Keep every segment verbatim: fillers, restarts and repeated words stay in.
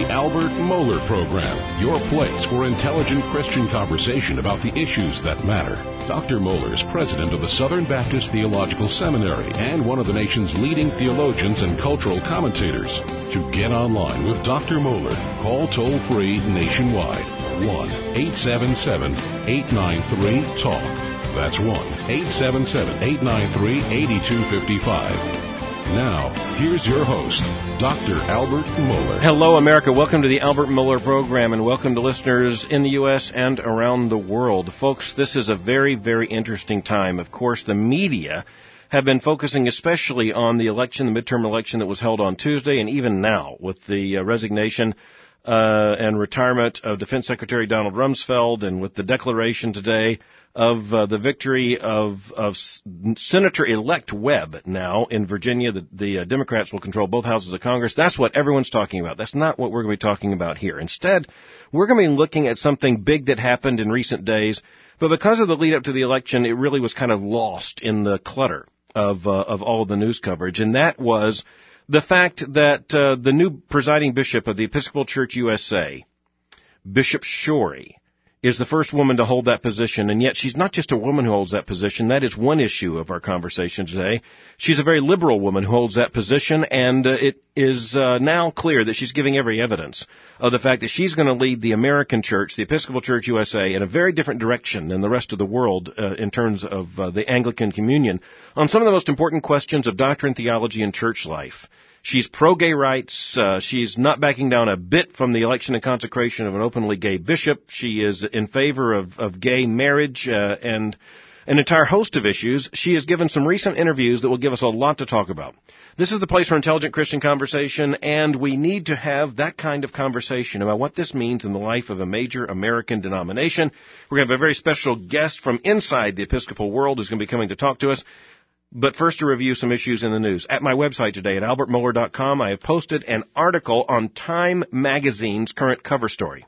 Albert Mohler Program, your place for intelligent Christian conversation about the issues that matter. Doctor Mohler is president of the Southern Baptist Theological Seminary and one of the nation's leading theologians and cultural commentators. To get online with Doctor Mohler, call toll-free nationwide, one eight seven seven, eight nine three, talk. That's one eight seven seven, eight nine three, eight two five five. Now, here's your host, Doctor Albert Mohler. Hello, America. Welcome to the Albert Mohler Program, and welcome to listeners in the U S and around the world. Folks, this is a very, very interesting time. Of course, the media have been focusing especially on the election, the midterm election that was held on Tuesday, and even now with the uh, resignation uh, and retirement of Defense Secretary Donald Rumsfeld, and with the declaration today of uh, the victory of, of Senator-elect Webb now in Virginia. The, the uh, Democrats will control both houses of Congress. That's what everyone's talking about. That's not what we're going to be talking about here. Instead, we're going to be looking at something big that happened in recent days, but because of the lead up to the election, it really was kind of lost in the clutter of uh, of all of the news coverage, and that was the fact that uh, the new presiding bishop of the Episcopal Church U S A, Bishop Schori, is the first woman to hold that position, and yet she's not just a woman who holds that position. That is one issue of our conversation today. She's a very liberal woman who holds that position, and uh, it is uh, now clear that she's giving every evidence of the fact that she's going to lead the American church, the Episcopal Church U S A, in a very different direction than the rest of the world uh, in terms of uh, the Anglican Communion on some of the most important questions of doctrine, theology, and church life. She's pro-gay rights. Uh, she's not backing down a bit from the election and consecration of an openly gay bishop. She is in favor of, of gay marriage uh, and an entire host of issues. She has given some recent interviews that will give us a lot to talk about. This is the place for intelligent Christian conversation, and we need to have that kind of conversation about what this means in the life of a major American denomination. We're going to have a very special guest from inside the Episcopal world who's going to be coming to talk to us. But first, to review some issues in the news. At my website today at albert mohler dot com, I have posted an article on Time Magazine's current cover story.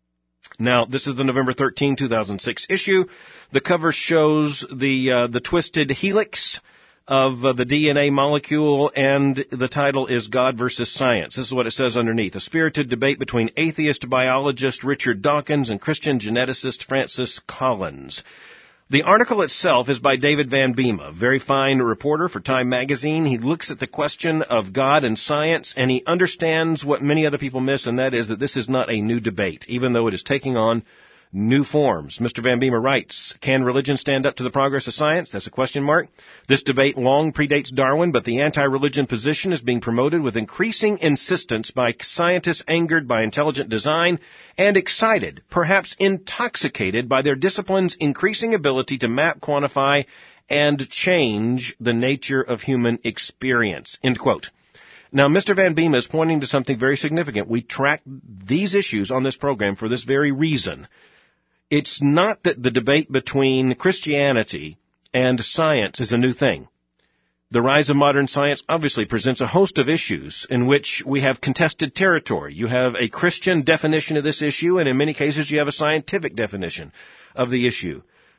Now, this is the November thirteenth, two thousand six issue. The cover shows the uh, the twisted helix of uh, the D N A molecule, and the title is God versus Science. This is what it says underneath. A spirited debate between atheist biologist Richard Dawkins and Christian geneticist Francis Collins. The article itself is by David Van Bema, a very fine reporter for Time Magazine. He looks at the question of God and science, and he understands what many other people miss, and that is that this is not a new debate, even though it is taking on new forms. Mister Van Bema writes, can religion stand up to the progress of science? That's a question mark. This debate long predates Darwin, but the anti-religion position is being promoted with increasing insistence by scientists angered by intelligent design and excited, perhaps intoxicated by their discipline's increasing ability to map, quantify, and change the nature of human experience. End quote. Now, Mister Van Bema is pointing to something very significant. We track these issues on this program for this very reason. It's not that the debate between Christianity and science is a new thing. The rise of modern science obviously presents a host of issues in which we have contested territory. You have a Christian definition of this issue, and in many cases you have a scientific definition of the issue.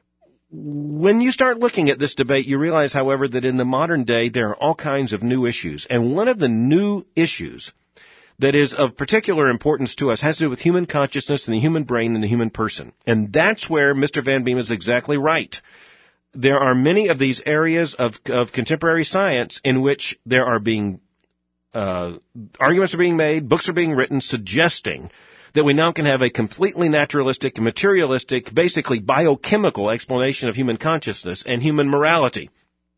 When you start looking at this debate, you realize, however, that in the modern day there are all kinds of new issues. And one of the new issues that is of particular importance to us has to do with human consciousness and the human brain and the human person. And that's where Mister Van Bema is exactly right. There are many of these areas of, of contemporary science in which there are being, uh, arguments are being made, books are being written suggesting that we now can have a completely naturalistic, materialistic, basically biochemical explanation of human consciousness and human morality.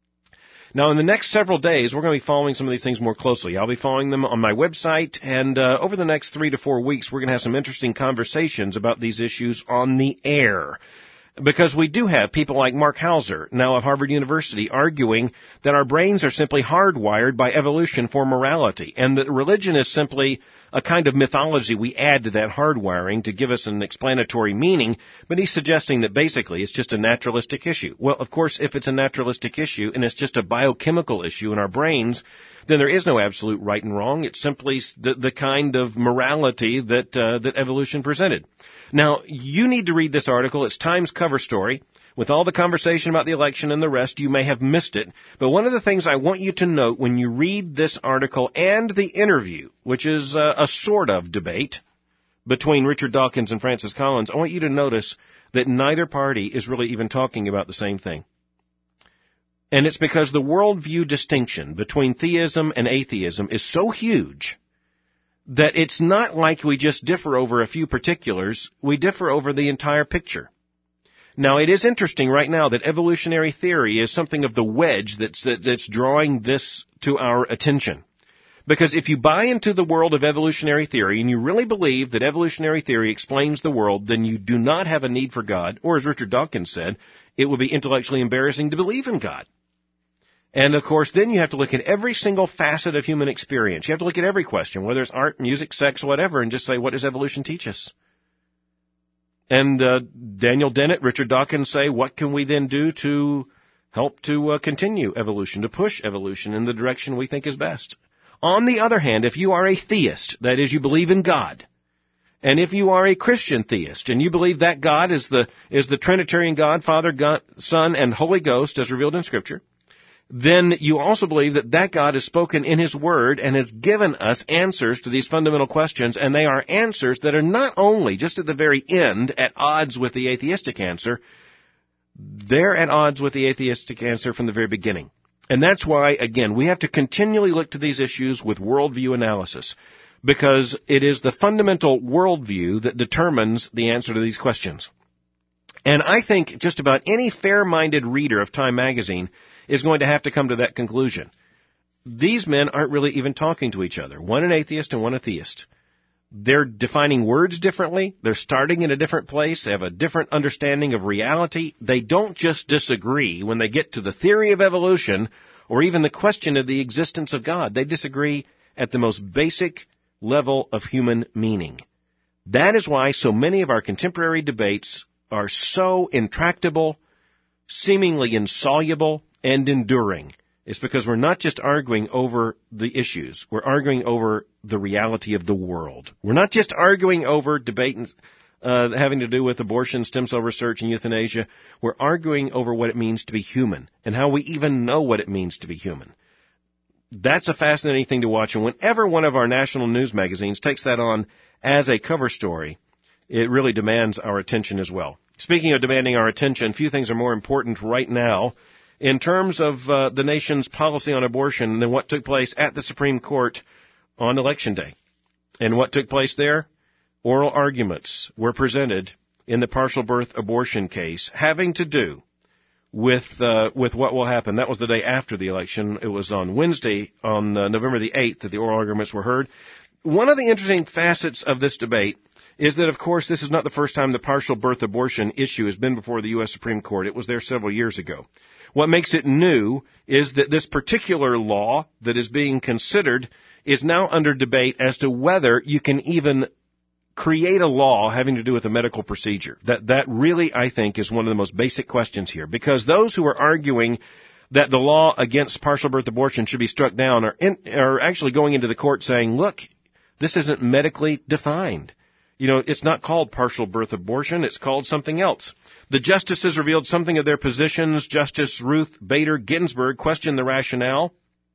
Now, in the next several days, we're going to be following some of these things more closely. I'll be following them on my website, and uh, over the next three to four weeks, we're going to have some interesting conversations about these issues on the air. Because we do have people like Mark Hauser, now of Harvard University, arguing that our brains are simply hardwired by evolution for morality, and that religion is simply a kind of mythology we add to that hardwiring to give us an explanatory meaning, but he's suggesting that basically it's just a naturalistic issue. Well, of course, if it's a naturalistic issue and it's just a biochemical issue in our brains, then there is no absolute right and wrong. It's simply the, the kind of morality that uh, that evolution presented. Now, you need to read this article. It's Time's cover story. With all the conversation about the election and the rest, you may have missed it. But one of the things I want you to note when you read this article and the interview, which is a, a sort of debate between Richard Dawkins and Francis Collins, I want you to notice that neither party is really even talking about the same thing. And it's because the worldview distinction between theism and atheism is so huge that it's not like we just differ over a few particulars. We differ over the entire picture. Now, it is interesting right now that evolutionary theory is something of the wedge that's, that, that's drawing this to our attention. Because if you buy into the world of evolutionary theory and you really believe that evolutionary theory explains the world, then you do not have a need for God, or as Richard Dawkins said, it would be intellectually embarrassing to believe in God. And, of course, then you have to look at every single facet of human experience. You have to look at every question, whether it's art, music, sex, whatever, and just say, what does evolution teach us? And uh, Daniel Dennett, Richard Dawkins say, what can we then do to help to uh, continue evolution, to push evolution in the direction we think is best? On the other hand, if you are a theist, that is, you believe in God, and if you are a Christian theist, and you believe that God is the is the Trinitarian God, Father, God, Son, and Holy Ghost, as revealed in Scripture, then you also believe that that God has spoken in His Word and has given us answers to these fundamental questions, and they are answers that are not only just at the very end at odds with the atheistic answer, they're at odds with the atheistic answer from the very beginning. And that's why, again, we have to continually look to these issues with worldview analysis, because it is the fundamental worldview that determines the answer to these questions. And I think just about any fair-minded reader of Time magazine is going to have to come to that conclusion. These men aren't really even talking to each other. One an atheist and one a theist. They're defining words differently. They're starting in a different place. They have a different understanding of reality. They don't just disagree when they get to the theory of evolution or even the question of the existence of God. They disagree at the most basic level of human meaning. That is why so many of our contemporary debates are so intractable, seemingly insoluble, and enduring. It's because we're not just arguing over the issues. We're arguing over the reality of the world. We're not just arguing over debate uh, having to do with abortion, stem cell research, and euthanasia. We're arguing over what it means to be human and how we even know what it means to be human. That's a fascinating thing to watch. And whenever one of our national news magazines takes that on as a cover story, it really demands our attention as well. Speaking of demanding our attention, few things are more important right now in terms of uh, the nation's policy on abortion than what took place at the Supreme Court on Election Day. And what took place there? Oral arguments were presented in the partial birth abortion case having to do with uh, with what will happen. That was the day after the election. It was on Wednesday, on uh, November the eighth, that the oral arguments were heard. One of the interesting facets of this debate is that, of course, this is not the first time the partial birth abortion issue has been before the U S Supreme Court. It was there several years ago. What makes it new is that this particular law that is being considered is now under debate as to whether you can even create a law having to do with a medical procedure. That that really, I think, is one of the most basic questions here, because those who are arguing that the law against partial birth abortion should be struck down are, in, are actually going into the court saying, look, this isn't medically defined. You know, it's not called partial birth abortion. It's called something else. The justices revealed something of their positions. Justice Ruth Bader Ginsburg questioned the rationale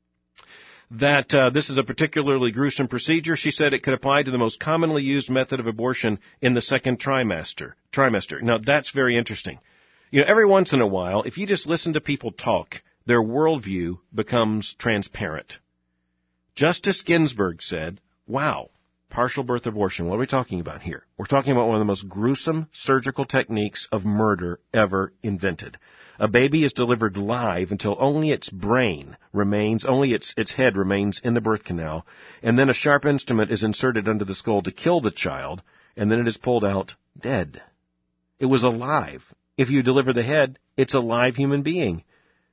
that uh, this is a particularly gruesome procedure. She said it could apply to the most commonly used method of abortion in the second trimester. Trimester. Now, that's very interesting. You know, every once in a while, if you just listen to people talk, their worldview becomes transparent. Justice Ginsburg said, wow, partial birth abortion, what are we talking about here? We're talking about one of the most gruesome surgical techniques of murder ever invented. A baby is delivered live until only its brain remains, only its its head remains in the birth canal, and then a sharp instrument is inserted under the skull to kill the child, and then it is pulled out dead. It was alive. If you deliver the head, it's a live human being.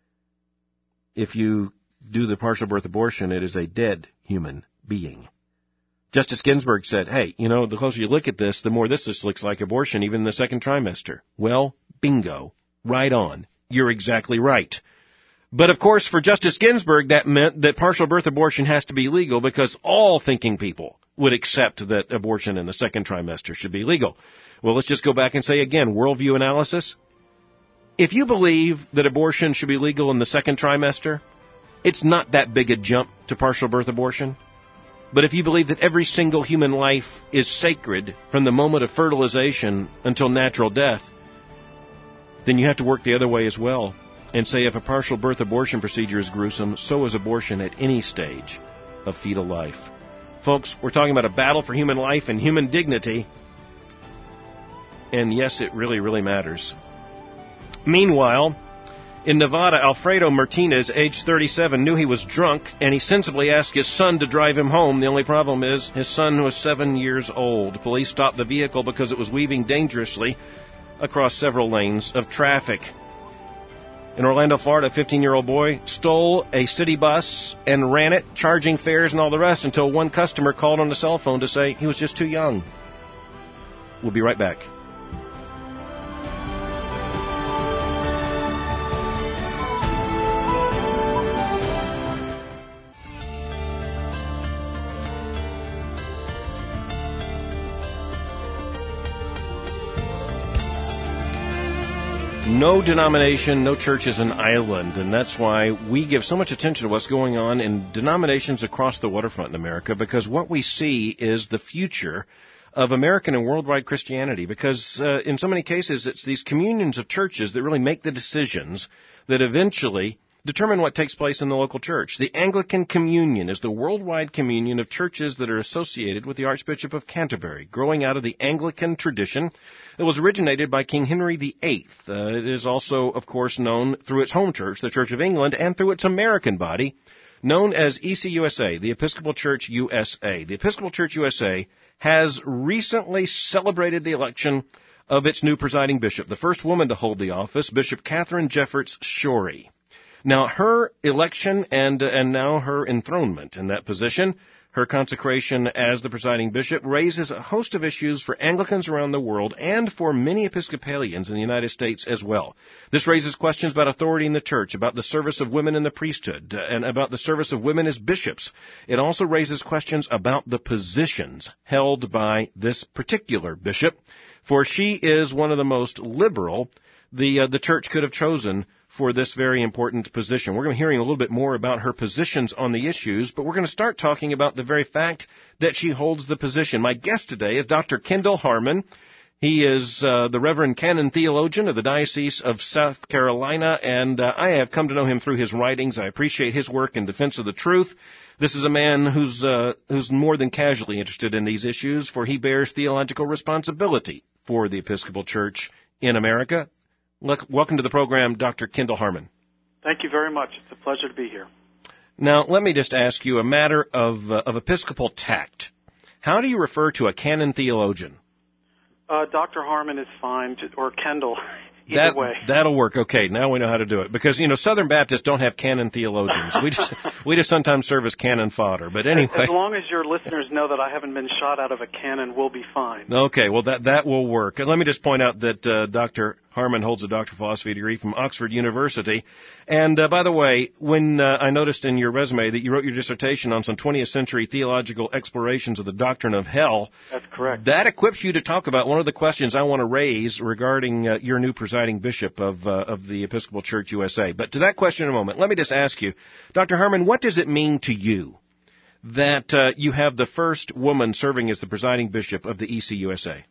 If you do the partial birth abortion, it is a dead human being. Justice Ginsburg said, hey, you know, the closer you look at this, the more this just looks like abortion, even in the second trimester. Well, bingo. Right on. You're exactly right. But, of course, for Justice Ginsburg, that meant that partial birth abortion has to be legal because all thinking people would accept that abortion in the second trimester should be legal. Well, let's just go back and say again, worldview analysis. If you believe that abortion should be legal in the second trimester, it's not that big a jump to partial birth abortion. But if you believe that every single human life is sacred from the moment of fertilization until natural death, then you have to work the other way as well and say if a partial birth abortion procedure is gruesome, so is abortion at any stage of fetal life. Folks, we're talking about a battle for human life and human dignity. And yes, it really, really matters. Meanwhile, in Nevada, Alfredo Martinez, age thirty-seven, knew he was drunk, and he sensibly asked his son to drive him home. The only problem is his son was seven years old. Police stopped the vehicle because it was weaving dangerously across several lanes of traffic. In Orlando, Florida, a fifteen-year-old boy stole a city bus and ran it, charging fares and all the rest, until one customer called on the cell phone to say he was just too young. We'll be right back. No denomination, no church is an island, and that's why we give so much attention to what's going on in denominations across the waterfront in America, because what we see is the future of American and worldwide Christianity, because uh, in so many cases it's these communions of churches that really make the decisions that eventually determine what takes place in the local church. The Anglican Communion is the worldwide communion of churches that are associated with the Archbishop of Canterbury, growing out of the Anglican tradition that was originated by King Henry the Eighth. Uh, it is also, of course, known through its home church, the Church of England, and through its American body, known as E C U S A, the Episcopal Church U S A. The Episcopal Church U S A has recently celebrated the election of its new presiding bishop, the first woman to hold the office, Bishop Catherine Jefferts Schori. Now, her election and and now her enthronement in that position, her consecration as the presiding bishop, raises a host of issues for Anglicans around the world and for many Episcopalians in the United States as well. This raises questions about authority in the church, about the service of women in the priesthood, and about the service of women as bishops. It also raises questions about the positions held by this particular bishop, for she is one of the most liberal the uh, the church could have chosen for this very important position. We're going to be hearing a little bit more about her positions on the issues, but we're going to start talking about the very fact that she holds the position. My guest today is Doctor Kendall Harmon. He is uh, the Reverend Canon Theologian of the Diocese of South Carolina, and uh, I have come to know him through his writings. I appreciate his work in defense of the truth. This is a man who's uh, who's more than casually interested in these issues, for he bears theological responsibility for the Episcopal Church in America. Welcome to the program, Doctor Kendall Harmon. Thank you very much. It's a pleasure to be here. Now, let me just ask you a matter of uh, of Episcopal tact. How do you refer to a canon theologian? Uh, Doctor Harmon is fine, or Kendall, either that, way. That'll work. Okay, now we know how to do it. Because, you know, Southern Baptists don't have canon theologians. We just we just sometimes serve as canon fodder. But anyway. As long as your listeners know that I haven't been shot out of a cannon, we'll be fine. Okay, well, that, that will work. And let me just point out that uh, Doctor Harmon holds a Doctor of Philosophy degree from Oxford University. And, uh, by the way, when uh, I noticed in your resume that you wrote your dissertation on some twentieth century theological explorations of the doctrine of hell. That's correct. That equips you to talk about one of the questions I want to raise regarding uh, your new presiding bishop of uh, of the Episcopal Church U S A. But to that question in a moment, let me just ask you, Doctor Harmon, what does it mean to you that uh, you have the first woman serving as the presiding bishop of the E C U S A?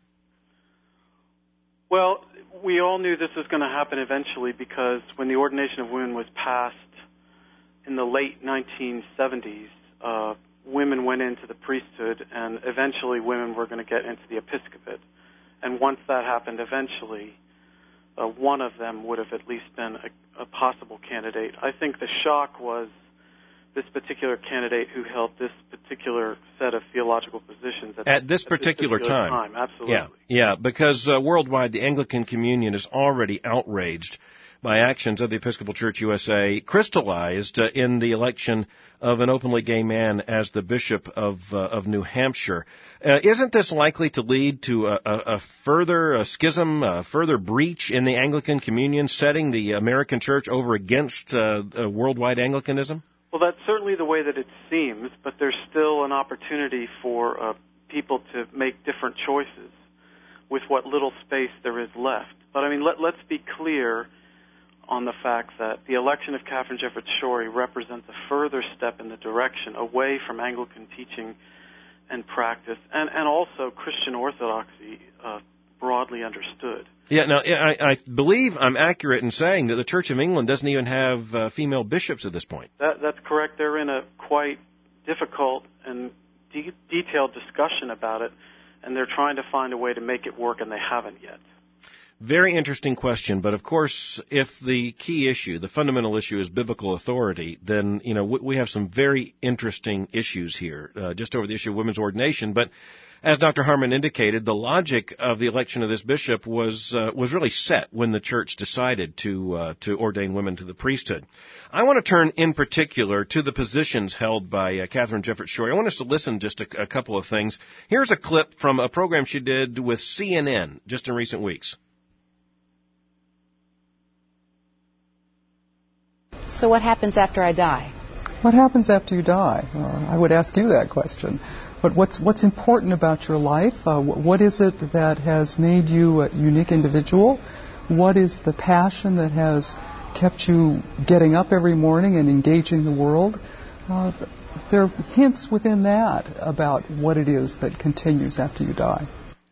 Well, we all knew this was going to happen eventually, because when the ordination of women was passed in the late nineteen seventies, uh, women went into the priesthood, and eventually women were going to get into the episcopate. And once that happened, eventually, uh, one of them would have at least been a, a possible candidate. I think the shock was this particular candidate who held this particular set of theological positions at, at this particular, this particular time. time. Absolutely. Yeah, yeah, because uh, worldwide the Anglican Communion is already outraged by actions of the Episcopal Church U S A, crystallized uh, in the election of an openly gay man as the Bishop of uh, of New Hampshire. Uh, isn't this likely to lead to a, a, a further a schism, a further breach in the Anglican Communion, setting the American Church over against uh, uh, worldwide Anglicanism? Well, that's certainly the way that it seems, but there's still an opportunity for uh, people to make different choices with what little space there is left. But, I mean, let, let's be clear on the fact that the election of Katharine Jefferts Schori represents a further step in the direction away from Anglican teaching and practice, and, and also Christian orthodoxy uh, broadly understood. Yeah, now, I, I believe I'm accurate in saying that the Church of England doesn't even have uh, female bishops at this point. That, that's correct. They're in a quite difficult and de- detailed discussion about it, and they're trying to find a way to make it work, and they haven't yet. Very interesting question, but of course, if the key issue, the fundamental issue is biblical authority, then, you know, we have some very interesting issues here, uh, just over the issue of women's ordination. But as Doctor Harmon indicated, the logic of the election of this bishop was uh, was really set when the church decided to uh, to ordain women to the priesthood. I want to turn in particular to the positions held by uh, Katharine Jefferts Schori. I want us to listen just a, a couple of things. Here's a clip from a program she did with C N N just in recent weeks. So what happens after I die? What happens after you die? Uh, I would ask you that question. But what's what's important about your life? Uh, what is it that has made you a unique individual? What is the passion that has kept you getting up every morning and engaging the world? Uh, there are hints within that about what it is that continues after you die.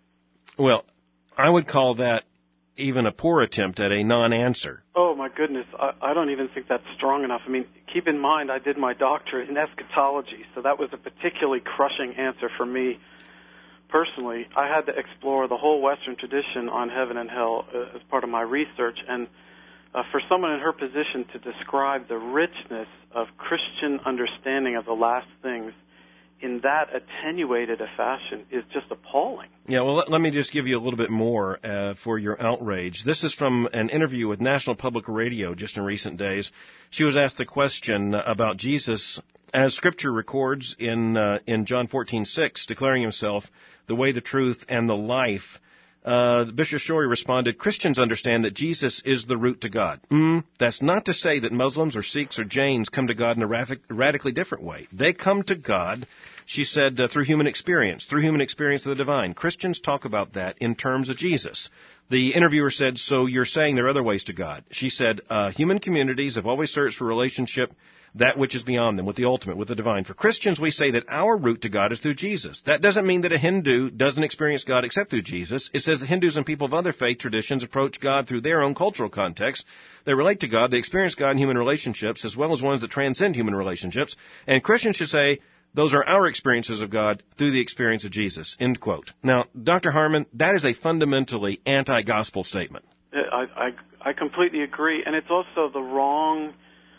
Well, I would call that even a poor attempt at a non-answer. Oh, my goodness. I, I don't even think that's strong enough. I mean, keep in mind, I did my doctorate in eschatology, so that was a particularly crushing answer for me personally. I had to explore the whole Western tradition on heaven and hell uh, as part of my research, and uh, for someone in her position to describe the richness of Christian understanding of the last things in that attenuated a fashion is just appalling. Yeah, well, let, let me just give you a little bit more uh, for your outrage. This is from an interview with National Public Radio just in recent days. She was asked the question about Jesus, as Scripture records in uh, in John fourteen six, declaring himself the way, the truth, and the life. Uh, Bishop Schori responded, Christians understand that Jesus is the route to God. Mm, that's not to say that Muslims or Sikhs or Jains come to God in a radic- radically different way. They come to God, she said, uh, through human experience, through human experience of the divine. Christians talk about that in terms of Jesus. The interviewer said, so you're saying there are other ways to God. She said, uh, human communities have always searched for relationship, that which is beyond them, with the ultimate, with the divine. For Christians, we say that our route to God is through Jesus. That doesn't mean that a Hindu doesn't experience God except through Jesus. It says that Hindus and people of other faith traditions approach God through their own cultural context. They relate to God, they experience God in human relationships, as well as ones that transcend human relationships. And Christians should say, those are our experiences of God through the experience of Jesus, end quote. Now, Doctor Harmon, that is a fundamentally anti-gospel statement. I, I, I completely agree, and it's also the wrong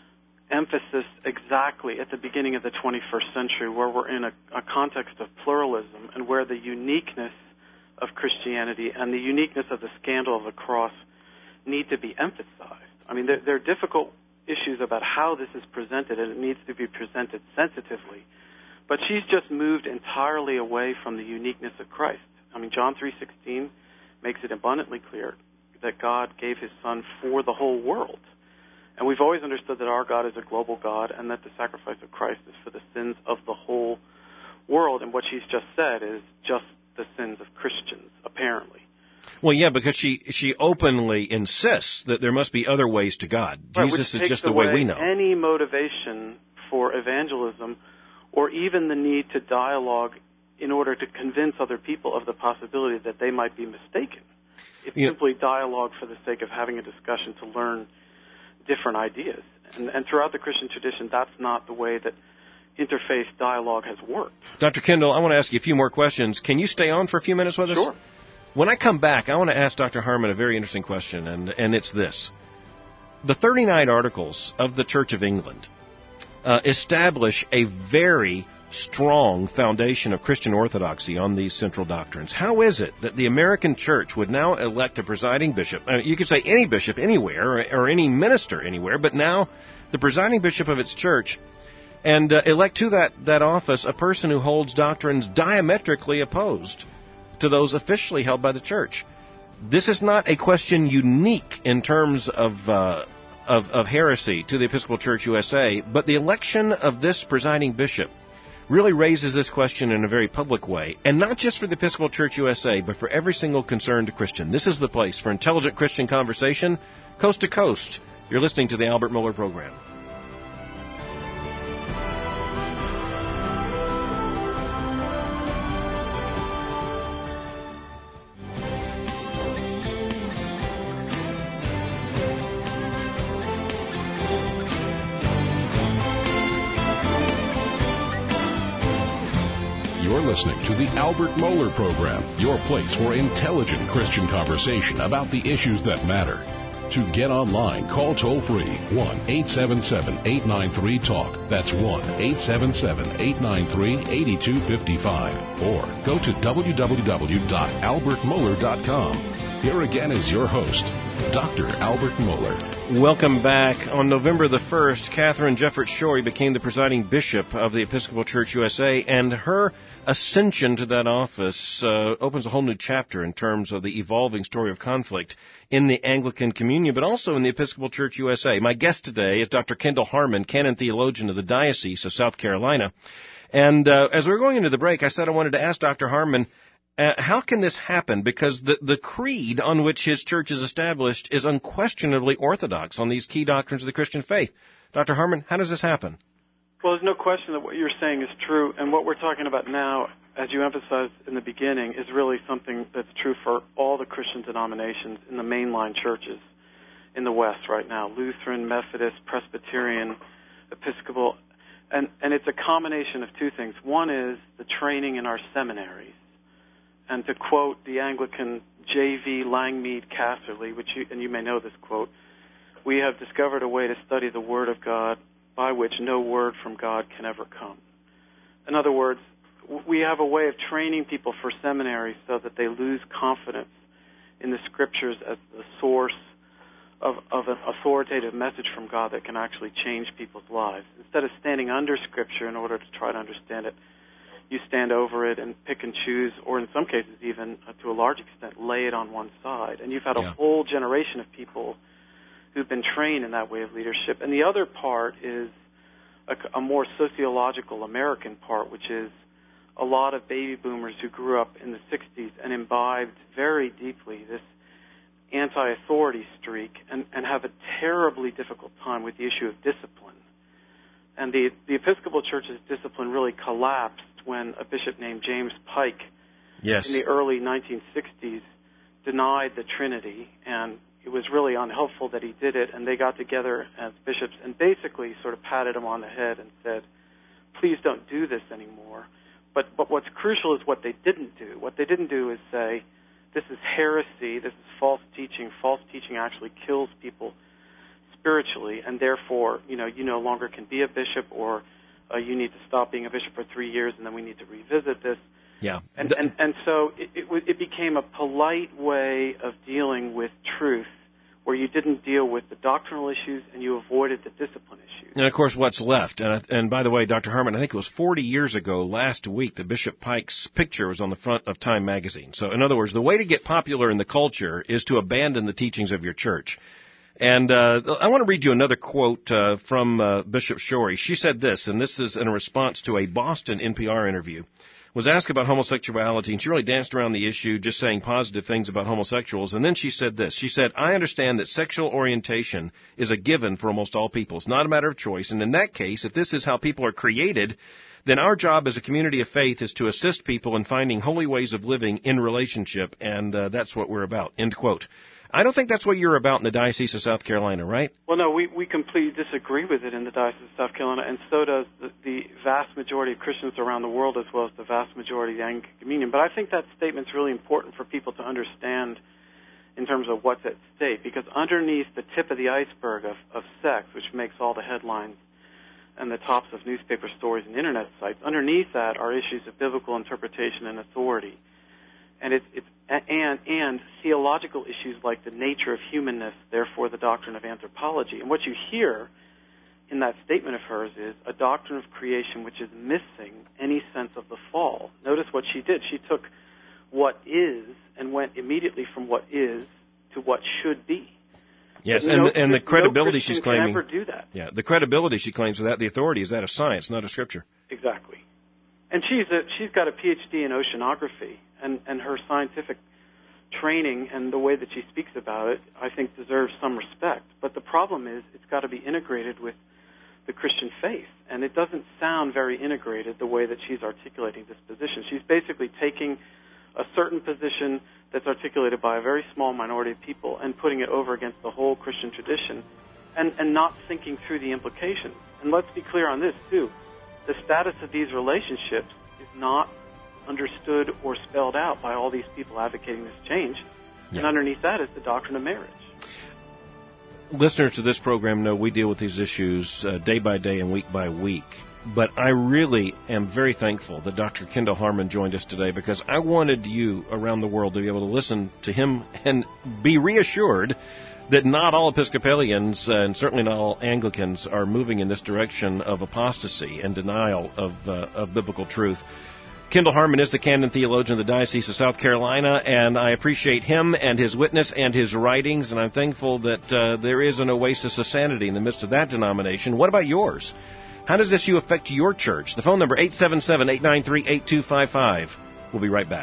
emphasis exactly at the beginning of the twenty-first century, where we're in a, a context of pluralism and where the uniqueness of Christianity and the uniqueness of the scandal of the cross need to be emphasized. I mean, there, there are difficult issues about how this is presented, and it needs to be presented sensitively. But she's just moved entirely away from the uniqueness of Christ. I mean, John three sixteen makes it abundantly clear that God gave his Son for the whole world. And we've always understood that our God is a global God and that the sacrifice of Christ is for the sins of the whole world. And what she's just said is just the sins of Christians, apparently. Well, yeah, because she she openly insists that there must be other ways to God. Right, Jesus which is just the way we know. Any motivation for evangelism or even the need to dialogue in order to convince other people of the possibility that they might be mistaken. It's yeah. simply dialogue for the sake of having a discussion to learn different ideas. And, and throughout the Christian tradition, that's not the way that interfaith dialogue has worked. Doctor Kendall, I want to ask you a few more questions. Can you stay on for a few minutes with us? Sure. When I come back, I want to ask Doctor Harmon a very interesting question, and, and it's this. The thirty-nine Articles of the Church of England uh, establish a very strong foundation of Christian orthodoxy on these central doctrines. How is it that the American church would now elect a presiding bishop? Uh, you could say any bishop anywhere or, or any minister anywhere, but now the presiding bishop of its church and uh, elect to that, that office a person who holds doctrines diametrically opposed to those officially held by the church. This is not a question unique in terms of uh, of, of heresy to the Episcopal Church U S A, but the election of this presiding bishop really raises this question in a very public way, and not just for the Episcopal Church U S A, but for every single concerned Christian. This is the place for intelligent Christian conversation, coast to coast, You're listening to the Albert Mohler Program. You're listening to the Albert Mohler Program, your place for intelligent Christian conversation about the issues that matter. To get online, call toll-free one eight seven seven, eight nine three, TALK. That's one eight seven seven, eight nine three, eight two five five. Or go to w w w dot albert mohler dot com. Here again is your host, Doctor Albert Mohler. Welcome back. On November the first, Catherine Jefferts Schori became the presiding bishop of the Episcopal Church U S A, and her ascension to that office uh, opens a whole new chapter in terms of the evolving story of conflict in the Anglican Communion, but also in the Episcopal Church U S A. My guest today is Doctor Kendall Harmon, canon theologian of the Diocese of South Carolina. And uh, as we were going into the break, I said I wanted to ask Doctor Harmon, Uh, how can this happen? Because the, the creed on which his church is established is unquestionably orthodox on these key doctrines of the Christian faith. Doctor Harmon, how does this happen? Well, there's no question that what you're saying is true, and what we're talking about now, as you emphasized in the beginning, is really something that's true for all the Christian denominations in the mainline churches in the West right now, Lutheran, Methodist, Presbyterian, Episcopal, and, and it's a combination of two things. One is the training in our seminaries. And to quote the Anglican J V Langmead Casserly, which you, and you may know this quote, we have discovered a way to study the Word of God by which no word from God can ever come. In other words, we have a way of training people for seminary so that they lose confidence in the Scriptures as the source of, of an authoritative message from God that can actually change people's lives. Instead of standing under Scripture in order to try to understand it, you stand over it and pick and choose, or in some cases even, uh, to a large extent, lay it on one side. And you've had a yeah. whole generation of people who've been trained in that way of leadership. And the other part is a, a more sociological American part, which is a lot of baby boomers who grew up in the sixties and imbibed very deeply this anti-authority streak and, and have a terribly difficult time with the issue of discipline. And the, the Episcopal Church's discipline really collapsed when a bishop named James Pike yes. in the early nineteen sixties denied the Trinity, and it was really unhelpful that he did it, and they got together as bishops and basically sort of patted him on the head and said, please don't do this anymore. But, but what's crucial is what they didn't do. What they didn't do is say, this is heresy, this is false teaching. False teaching actually kills people spiritually, and therefore, you know, you no longer can be a bishop, or Uh, you need to stop being a bishop for three years, and then we need to revisit this. Yeah. And and, and so it, it, it became a polite way of dealing with truth, where you didn't deal with the doctrinal issues and you avoided the discipline issues. And, of course, what's left. And, and by the way, Doctor Harmon, I think it was forty years ago last week that Bishop Pike's picture was on the front of Time magazine. So, in other words, the way to get popular in the culture is to abandon the teachings of your church. And uh, I want to read you another quote uh, from uh, Bishop Schori. She said this, and this is in response to a Boston N P R interview. Was asked about homosexuality, and she really danced around the issue, just saying positive things about homosexuals. And then she said this. She said, I understand that sexual orientation is a given for almost all people. It's not a matter of choice. And in that case, if this is how people are created, then our job as a community of faith is to assist people in finding holy ways of living in relationship, and uh, that's what we're about, end quote. I don't think that's what you're about in the Diocese of South Carolina, right? Well, no, we, we completely disagree with it in the Diocese of South Carolina, and so does the, the vast majority of Christians around the world, as well as the vast majority of the Anglican Communion. But I think that statement's really important for people to understand in terms of what's at stake, because underneath the tip of the iceberg of, of sex, which makes all the headlines and the tops of newspaper stories and Internet sites, underneath that are issues of biblical interpretation and authority. And it's, it's and and theological issues like the nature of humanness, therefore the doctrine of anthropology. And what you hear in that statement of hers is a doctrine of creation which is missing any sense of the fall. Notice what she did. She took what is and went immediately from what is to what should be. Yes, and, no, and the credibility no she's claiming. Can ever do that. Yeah, the credibility she claims for that, the authority is that of science, not of Scripture. Exactly. And she's a, she's got a P H D in oceanography, and, and her scientific training and the way that she speaks about it, I think, deserves some respect. But the problem is it's got to be integrated with the Christian faith, and it doesn't sound very integrated the way that she's articulating this position. She's basically taking a certain position that's articulated by a very small minority of people and putting it over against the whole Christian tradition and, and not thinking through the implications. And let's be clear on this, too. The status of these relationships is not understood or spelled out by all these people advocating this change. Yeah. And underneath that is the doctrine of marriage. Listeners to this program know we deal with these issues uh, day by day and week by week. But I really am very thankful that Doctor Kendall Harmon joined us today, because I wanted you around the world to be able to listen to him and be reassured that not all Episcopalians, uh, and certainly not all Anglicans, are moving in this direction of apostasy and denial of, uh, of biblical truth. Kendall Harmon is the canon theologian of the Diocese of South Carolina, and I appreciate him and his witness and his writings, and I'm thankful that uh, there is an oasis of sanity in the midst of that denomination. What about yours? How does this issue affect your church? The phone number, eight seven seven, eight nine three, eight two five five. We'll be right back.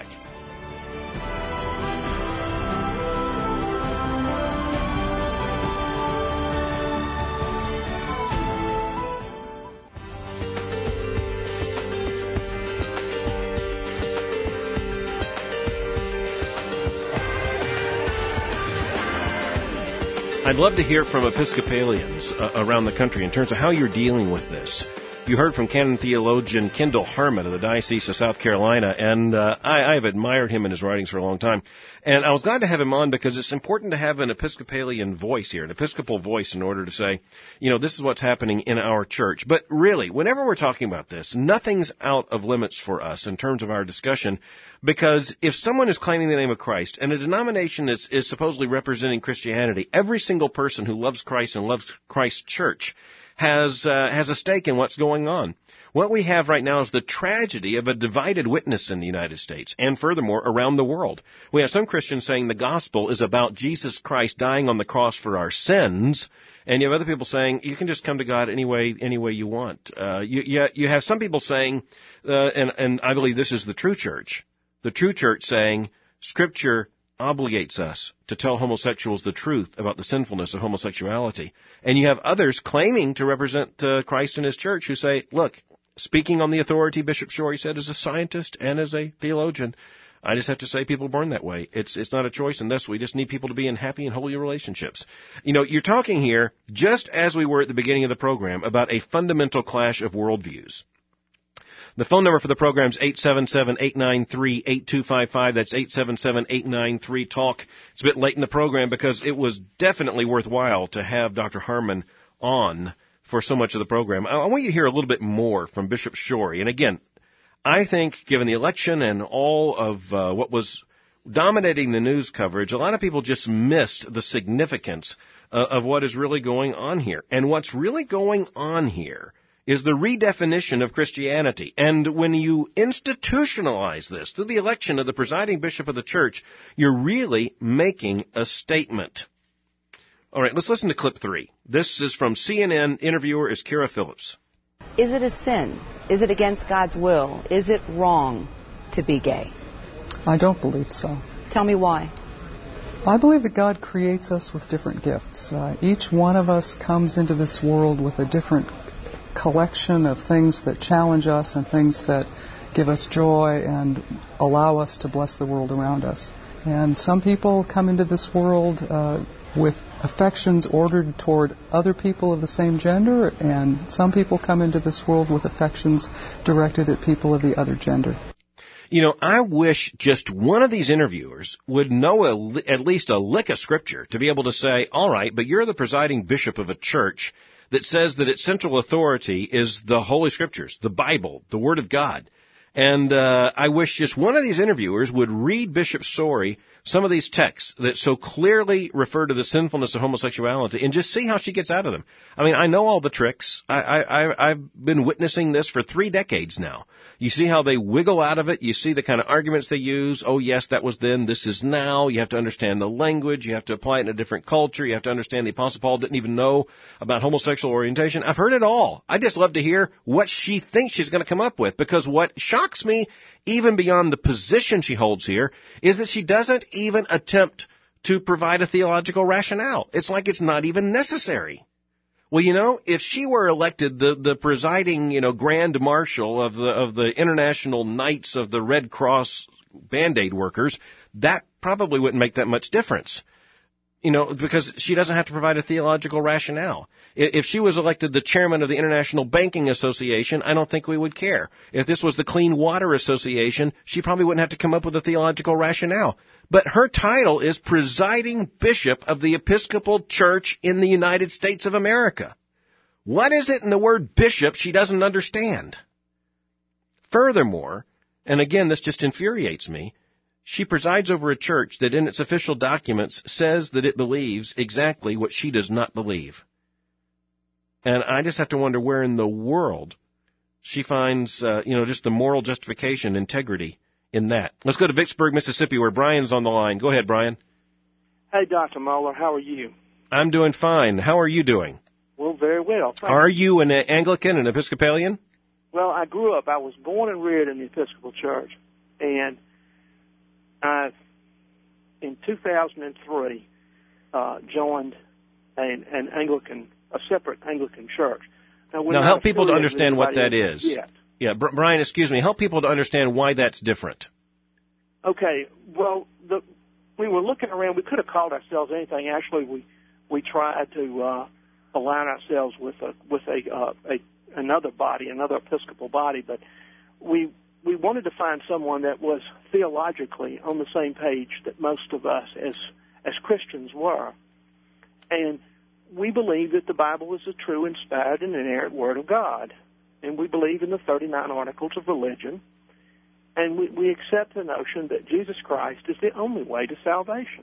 I'd love to hear from Episcopalians uh, around the country in terms of how you're dealing with this. You heard from canon theologian Kendall Harmon of the Diocese of South Carolina, and uh, I, I've admired him and his writings for a long time. And I was glad to have him on because it's important to have an Episcopalian voice here, an Episcopal voice, in order to say, you know, this is what's happening in our church. But really, whenever we're talking about this, nothing's out of limits for us in terms of our discussion, because if someone is claiming the name of Christ and a denomination is, is supposedly representing Christianity, every single person who loves Christ and loves Christ's church has uh, has a stake in what's going on. What we have right now is the tragedy of a divided witness in the United States and, furthermore, around the world. We have some Christians saying the gospel is about Jesus Christ dying on the cross for our sins, and you have other people saying you can just come to God any way, any way you want. Uh, you, you, you have some people saying, uh, and, and I believe this is the true church, the true church saying Scripture obligates us to tell homosexuals the truth about the sinfulness of homosexuality. And you have others claiming to represent uh, Christ and his church who say, look, speaking on the authority, Bishop Shorey said, as a scientist and as a theologian, I just have to say people are born that way. It's it's not a choice in this. We just need people to be in happy and holy relationships. You know, you're talking here, just as we were at the beginning of the program, about a fundamental clash of worldviews. The phone number for the program is eight seven seven, eight nine three, eight two five five. That's eight seven seven, eight nine three, talk. It's a bit late in the program because it was definitely worthwhile to have Doctor Harmon on for so much of the program. I want you to hear a little bit more from Bishop Shorey. And again, I think given the election and all of uh, what was dominating the news coverage, a lot of people just missed the significance uh, of what is really going on here. And what's really going on here is the redefinition of Christianity. And when you institutionalize this through the election of the presiding bishop of the church, you're really making a statement. All right, let's listen to clip three. This is from C N N. Interviewer is Kara Phillips. Is it a sin? Is it against God's will? Is it wrong to be gay? I don't believe so. Tell me why. I believe that God creates us with different gifts. Uh, each one of us comes into this world with a different collection of things that challenge us and things that give us joy and allow us to bless the world around us. And some people come into this world uh, with affections ordered toward other people of the same gender, and some people come into this world with affections directed at people of the other gender. You know, I wish just one of these interviewers would know a, at least a lick of Scripture to be able to say, all right, but you're the presiding bishop of a church that says that its central authority is the Holy Scriptures, the Bible, the Word of God. And uh, I wish just one of these interviewers would read Bishop Shorey some of these texts that so clearly refer to the sinfulness of homosexuality and just see how she gets out of them. I mean, I know all the tricks. I, I, I've been witnessing this for three decades now. You see how they wiggle out of it. You see the kind of arguments they use. Oh, yes, that was then. This is now. You have to understand the language. You have to apply it in a different culture. You have to understand the Apostle Paul didn't even know about homosexual orientation. I've heard it all. I just love to hear what she thinks she's going to come up with, because what shocks me, even beyond the position she holds here, is that she doesn't even attempt to provide a theological rationale. It's like it's not even necessary. Well, you know, if she were elected the, the presiding, you know, Grand Marshal of the of the International Knights of the Red Cross Band-Aid workers, that probably wouldn't make that much difference. You know, because she doesn't have to provide a theological rationale. If she was elected the chairman of the International Banking Association, I don't think we would care. If this was the Clean Water Association, she probably wouldn't have to come up with a theological rationale. But her title is Presiding Bishop of the Episcopal Church in the United States of America. What is it in the word bishop she doesn't understand? Furthermore, and again, this just infuriates me, she presides over a church that in its official documents says that it believes exactly what she does not believe. And I just have to wonder where in the world she finds, uh, you know, just the moral justification, integrity in that. Let's go to Vicksburg, Mississippi, where Brian's on the line. Go ahead, Brian. Hey, Doctor Moeller, how are you? I'm doing fine. How are you doing? Well, very well. Thank are you. you an Anglican, an Episcopalian? Well, I grew up. I was born and reared in the Episcopal Church, and I, in two thousand three, uh, joined an, an Anglican, a separate Anglican church. Now, now help people to understand what that is. Yet. Yeah, Brian, excuse me. Help people to understand why that's different. Okay. Well, the, we were looking around. We could have called ourselves anything. Actually, we we tried to uh, align ourselves with a with a, uh, a another body, another Episcopal body, but we. We wanted to find someone that was theologically on the same page that most of us as as Christians were. And we believe that the Bible is a true, inspired, and inerrant Word of God. And we believe in the thirty-nine Articles of Religion. And we, we accept the notion that Jesus Christ is the only way to salvation.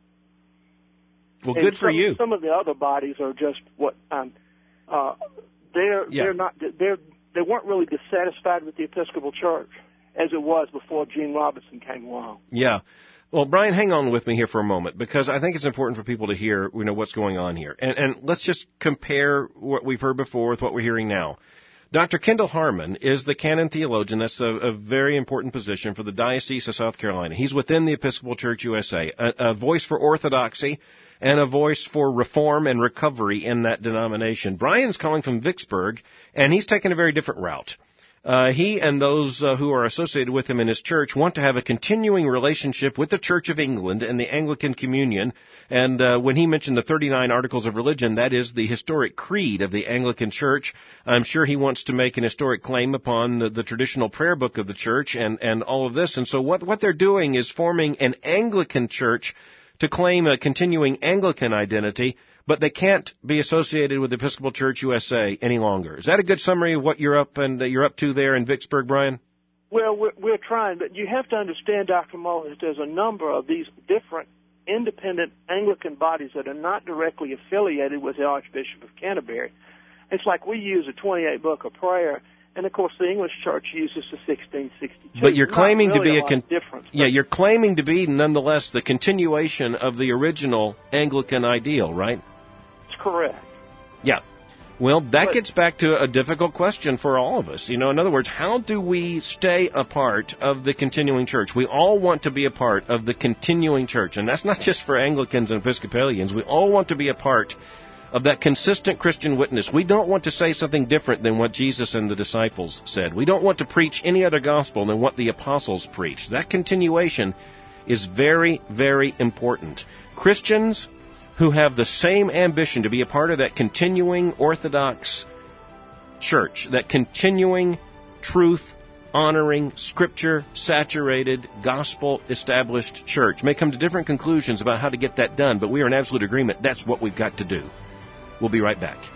Well, and good for some, you. Some of the other bodies are just what um, uh, they're yeah. they're not they're They weren't really dissatisfied with the Episcopal Church as it was before Gene Robinson came along. Yeah. Well, Brian, hang on with me here for a moment, because I think it's important for people to hear, you know, what's going on here. And, and let's just compare what we've heard before with what we're hearing now. Doctor Kendall Harmon is the canon theologian. That's a, a very important position for the Diocese of South Carolina. He's within the Episcopal Church U S A, a, a voice for orthodoxy and a voice for reform and recovery in that denomination. Brian's calling from Vicksburg, and he's taken a very different route. Uh, he and those uh, who are associated with him in his church want to have a continuing relationship with the Church of England and the Anglican Communion. And uh, when he mentioned the thirty-nine Articles of Religion, that is the historic creed of the Anglican Church. I'm sure he wants to make an historic claim upon the, the traditional prayer book of the Church and, and all of this. And so what, what they're doing is forming an Anglican Church to claim a continuing Anglican identity, but they can't be associated with the Episcopal Church U S A any longer. Is that a good summary of what you're up and uh, you're up to there in Vicksburg, Brian? Well, we're, we're trying, but you have to understand, Doctor Moeller, that there's a number of these different independent Anglican bodies that are not directly affiliated with the Archbishop of Canterbury. It's like we use a twenty-eight book of prayer, and of course the English Church uses the sixteen sixty-two. But you're claiming really to be a, a con- difference. Yeah, you're claiming to be nonetheless the continuation of the original Anglican ideal, right? That's correct. Yeah. Well, that but, gets back to a difficult question for all of us. You know, in other words, how do we stay a part of the continuing church? We all want to be a part of the continuing church, and that's not just for Anglicans and Episcopalians. We all want to be a part of that consistent Christian witness. We don't want to say something different than what Jesus and the disciples said. We don't want to preach any other gospel than what the apostles preached. That continuation is very, very important. Christians who have the same ambition to be a part of that continuing Orthodox church, that continuing truth-honoring, Scripture-saturated, gospel-established church, may come to different conclusions about how to get that done, but we are in absolute agreement that's what we've got to do. We'll be right back.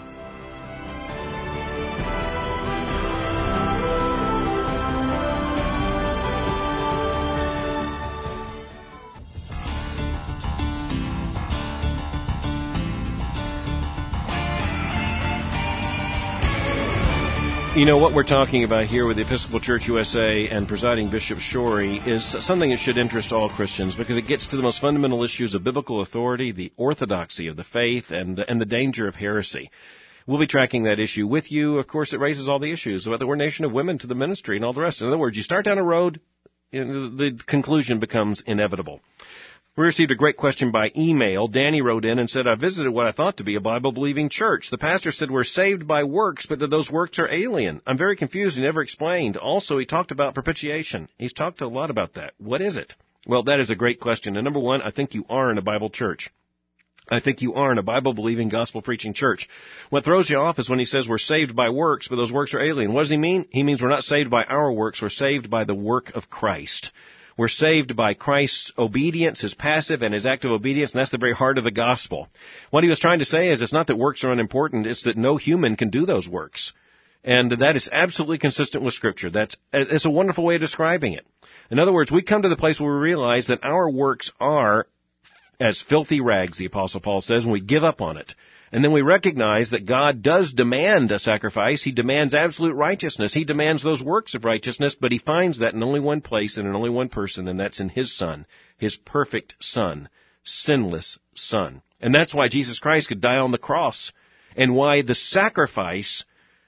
You know, what we're talking about here with the Episcopal Church U S A and presiding Bishop Shorey is something that should interest all Christians, because it gets to the most fundamental issues of biblical authority, the orthodoxy of the faith, and, and the danger of heresy. We'll be tracking that issue with you. Of course, it raises all the issues about the ordination of women to the ministry and all the rest. In other words, you start down a road, you know, the conclusion becomes inevitable. We received a great question by email. Danny wrote in and said, I visited what I thought to be a Bible-believing church. The pastor said we're saved by works, but that those works are alien. I'm very confused. He never explained. Also, he talked about propitiation. He's talked a lot about that. What is it? Well, that is a great question. And number one, I think you are in a Bible church. I think you are in a Bible-believing, gospel-preaching church. What throws you off is when he says we're saved by works, but those works are alien. What does he mean? He means we're not saved by our works. We're saved by the work of Christ. We're saved by Christ's obedience, his passive and his active obedience, and that's the very heart of the gospel. What he was trying to say is it's not that works are unimportant, it's that no human can do those works. And that is absolutely consistent with Scripture. That's it's a wonderful way of describing it. In other words, we come to the place where we realize that our works are as filthy rags, the Apostle Paul says, and we give up on it. And then we recognize that God does demand a sacrifice. He demands absolute righteousness. He demands those works of righteousness, but he finds that in only one place and in only one person, and that's in his Son, his perfect Son, sinless Son. And that's why Jesus Christ could die on the cross, and why the sacrifice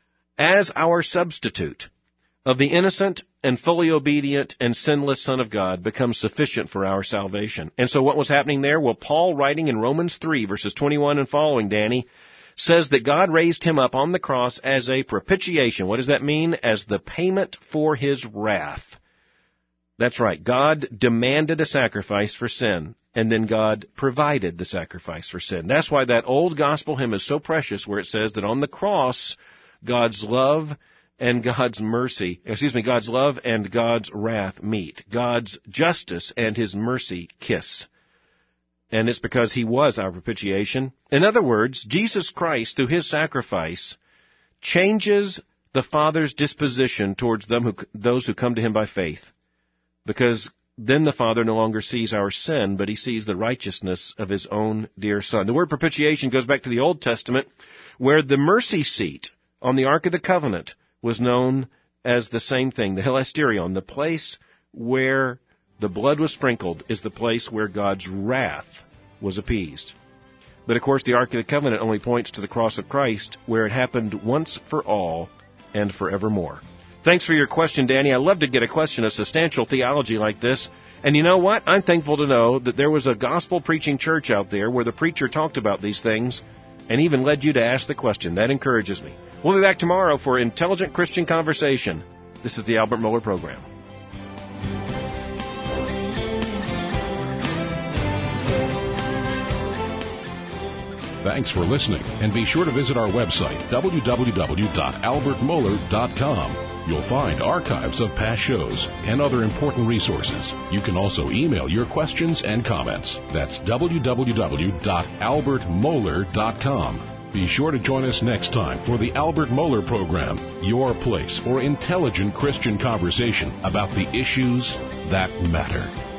as our substitute of the innocent and fully obedient and sinless Son of God becomes sufficient for our salvation. And so what was happening there? Well, Paul, writing in Romans three, verses twenty-one and following, Danny, says that God raised him up on the cross as a propitiation. What does that mean? As the payment for his wrath. That's right. God demanded a sacrifice for sin, and then God provided the sacrifice for sin. That's why that old gospel hymn is so precious, where it says that on the cross, God's love and God's mercy, excuse me, God's love and God's wrath meet. God's justice and his mercy kiss. And it's because he was our propitiation. In other words, Jesus Christ, through his sacrifice, changes the Father's disposition towards them who, those who come to him by faith. Because then the Father no longer sees our sin, but he sees the righteousness of his own dear Son. The word propitiation goes back to the Old Testament, where the mercy seat on the Ark of the Covenant was known as the same thing, the hilasterion, the place where the blood was sprinkled is the place where God's wrath was appeased. But of course, the Ark of the Covenant only points to the cross of Christ, where it happened once for all and forevermore. Thanks for your question, Danny. I love to get a question of substantial theology like this. And you know what? I'm thankful to know that there was a gospel-preaching church out there where the preacher talked about these things and even led you to ask the question. That encourages me. We'll be back tomorrow for Intelligent Christian Conversation. This is the Albert Mohler Program. Thanks for listening, and be sure to visit our website, w w w dot albert mohler dot com. You'll find archives of past shows and other important resources. You can also email your questions and comments. That's w w w dot albert mohler dot com. Be sure to join us next time for the Albert Mohler Program, your place for intelligent Christian conversation about the issues that matter.